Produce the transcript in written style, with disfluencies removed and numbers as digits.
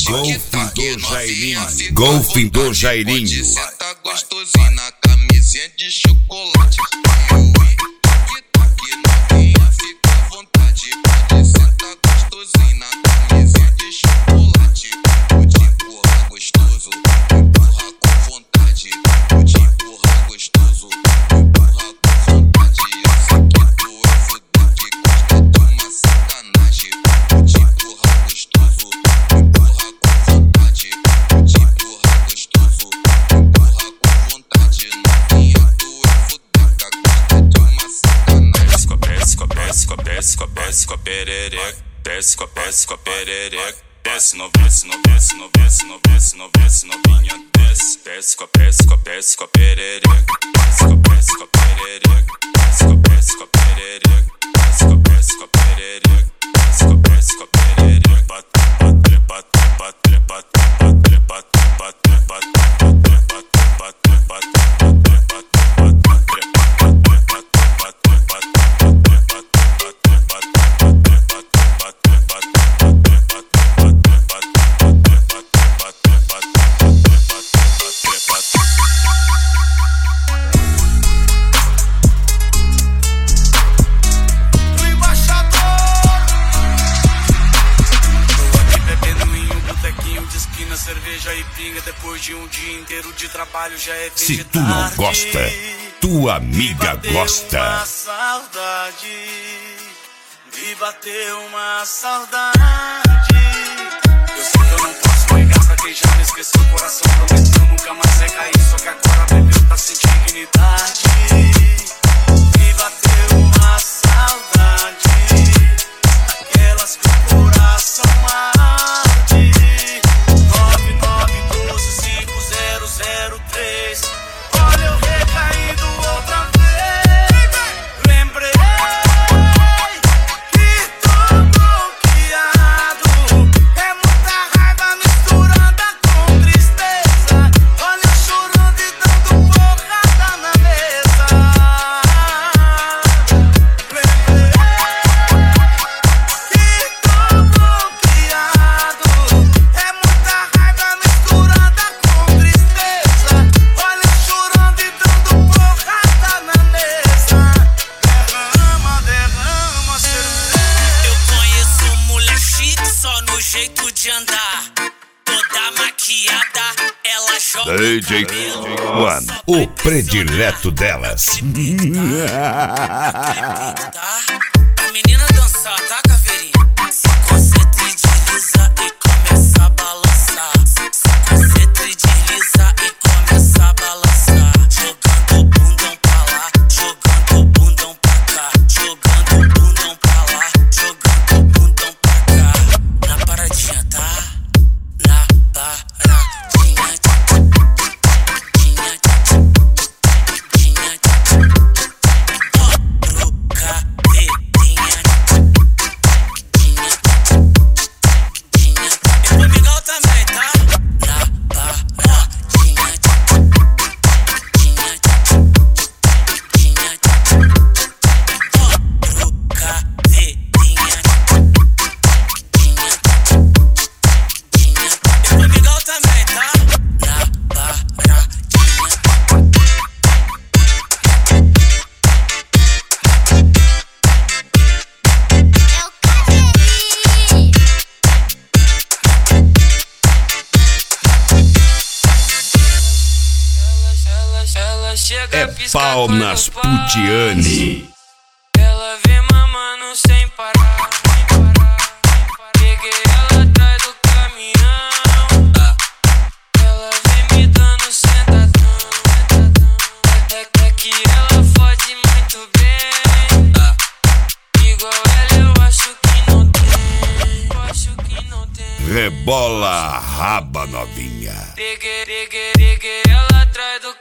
Golfe do Jairinho. Você tá gostosinho na camisinha de chocolate. Aqui novinha, fica à vontade. Você tá gostosinho na camisinha de chocolate. Vou te empurrar gostoso, empurrar com vontade. Vou te empurrar gostoso, empurrar com vontade. Eu sei que tu é fudeu que gosta de uma sacanagem. Vou te empurrar gostoso, empurrar com vontade. Vou te empurrar gostoso, empurrar com vontade. Novinha, tu é fudeu que gosta de uma sacanagem. Desce com a perereca, desce com a perereca, desce novinha, desce novinha, desce com a perereca, desce com a perereca, desce com a perereca, desce com a perereca, desce com a perereca, desce com a perereca, cerveja e pinga depois de um dia inteiro de trabalho já é tarde. Se tu não gosta, tua amiga gosta. Uma saudade, me bateu uma saudade. Eu sei que eu não posso ligar pra quem já me esqueceu. O coração prometeu nunca mais vai cair. Só que agora bebeu pra sentir dignidade. Me bateu uma saudade, aquelas que o coração arde. 99125003. Olha eu recaindo outra vez. Lembrei que tô bloqueado. É muita raiva misturada com tristeza. Olha eu chorando e dando porrada na mesa. Lembrei que tô bloqueado. É muita raiva misturada com tristeza. Olha eu chorando e dando porrada na mesa. Derrama cerveja. Eu conheço mulher chique só no jeito de andar. Toda maquiada, ela joga DJ One, o predileto delas. A menina dançar, tá, caveirinha? Se concentra e desliza e começa a balançar. Se concentra e desliza e começa a balançar. Jogando o bundão pra lá, jogando o bundão pra cá. Jogando o bundão pra lá, jogando o bundão pra cá. Na paradinha, tá? Na paradinha. É pau nas putiane. Ela vem mamando sem parar. Peguei ela atrás do caminhão. Ela vem me dando sentadão. É que ela fode muito bem. Igual ela eu acho que não tem. Eu acho que não tem. Rebola a raba, novinha. Peguei ela atrás do